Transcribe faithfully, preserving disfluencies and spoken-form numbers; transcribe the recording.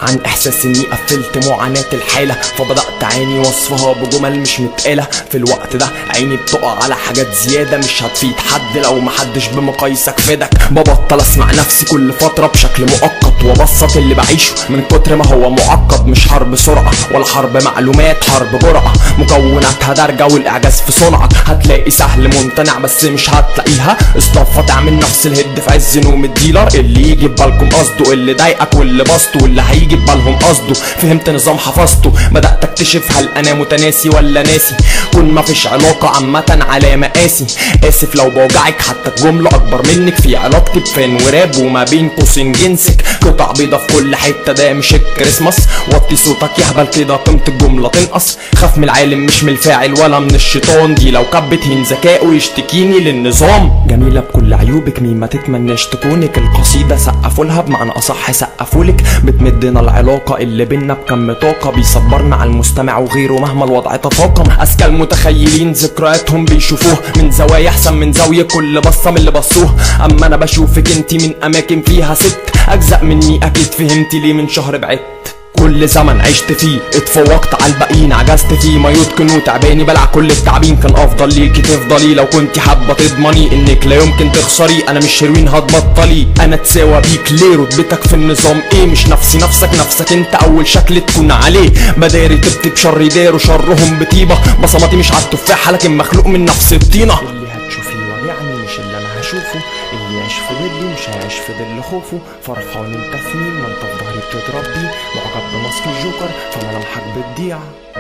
عن احساس اني قفلت معاناة الحالة، فبدأت اعاني وصفها بجمل مش متقالة. في الوقت ده عيني بتقع على حاجات زيادة مش هتفيد حد لو محدش بمقايسك فادك. ببطل اسمع نفسي كل فترة بشكل مؤقت وابسط اللي بعيشه من كتر ما هو معقد. مش حرب سرعة ولا حرب معلومات، حرب جرعة مكوناتها درجة والاعجاز في صنعك. هتلاقي سهل ممتنع بس مش هتلاقيها. اصطفى تعمل نفس الهد في عز نوم الديلر، اللي يجي ببالكم قصده، اللي ضايقك واللي بسطه، واللي هيجي ببالهم قصده. فهمت نظام حفظته، بدأت اكتشف هل انا متناسي ولا ناسي. كون مفيش علاقة عامة على مقاسي. اسف لو بوجعك حتى الجملة اكبر منك. في علاقتي بفن وراب وما بين قوسين جنسك. قطع بيضة في كل حتة ده مش الكريسماس. وطي صوتك يهبل كده قيمة الجملة تنقص. خاف من العالم مش من الفاعل ولا من الشيطان. دي لو كبت هين ذكائه يشتكيني للنظام. جميلة بكل عيوبك مين ما تتمناش تكونك. القصيدة سقفولها بمعنى اصح سقفولك. بتمدنا العلاقة اللي بينا بكم طاقة. بيصبرنا على المستمع وغيره مهما الوضع تفاقم. اذكى المتخيلين ذكرياتهم بيشوفوه من زوايا احسن من زاوية كل بصة من اللي بصوه. اما انا بشوفك انتي من اماكن فيها ست اجزاء مني اكيد فهمتي ليه من شهر بعدت. كل زمن عشت فيه اتفوقت على الباقيين، عجزت فيه ما يتقنوا تعباني بلع كل التعبين. كان افضل ليكي تفضلي لو كنتي حابه تضمني انك لا يمكن تخسري. انا مش هيروين هتبطلي، انا اتساوى بيك ليه؟ رتبتك في النظام ايه؟ مش نفسي نفسك نفسك انت اول شكل تكون عليه. مداري تكتب شر داروا شرهم بطيبه. بصماتي مش على التفاحه لكن مخلوق من نفس الطينه. اللي هتشوفيه وجعني مش اللي انا هشوفه. اللي يعيش في ظلي مش هيعيش في ظل خوفه. فرحان انت في مين ما انت في ظهري بتضرب بيه. معجب بماسك الجوكر فملامحك بتضيع.